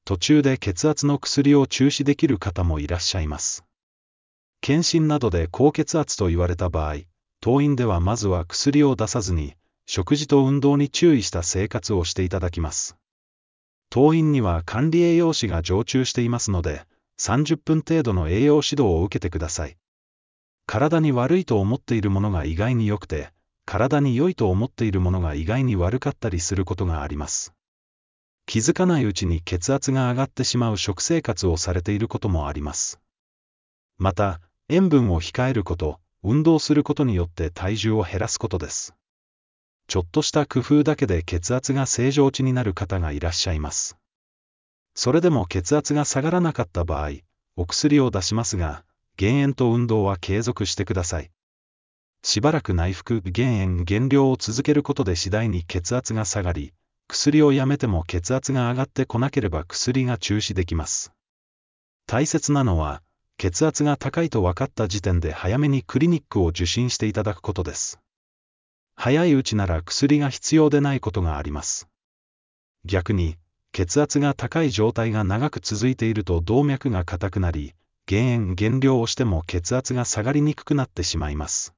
途中で血圧の薬を中止できる方もいらっしゃいます。検診などで高血圧と言われた場合、当院ではまずは薬を出さずに、食事と運動に注意した生活をしていただきます。当院には管理栄養士が常駐していますので、30分程度の栄養指導を受けてください。体に悪いと思っているものが意外に良くて、体に良いと思っているものが意外に悪かったりすることがあります。気づかないうちに血圧が上がってしまう食生活をされていることもあります。また、塩分を控えること、運動することによって体重を減らすことです。ちょっとした工夫だけで血圧が正常値になる方がいらっしゃいます。それでも血圧が下がらなかった場合、お薬を出しますが、減塩と運動は継続してください。しばらく内服、減塩、減量を続けることで次第に血圧が下がり、薬をやめても血圧が上がってこなければ薬が中止できます。大切なのは、血圧が高いと分かった時点で早めにクリニックを受診していただくことです。早いうちなら薬が必要でないことがあります。逆に、血圧が高い状態が長く続いていると動脈が硬くなり、減塩・減量をしても血圧が下がりにくくなってしまいます。